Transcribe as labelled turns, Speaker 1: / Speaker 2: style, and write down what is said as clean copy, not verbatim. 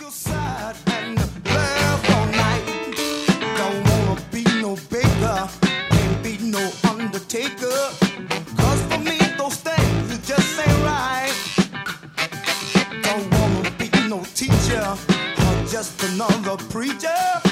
Speaker 1: sad and laugh all night. Don't wanna be no baker, can't be no undertaker. 'Cause for me those things just ain't right. Don't wanna be no teacher or just another preacher.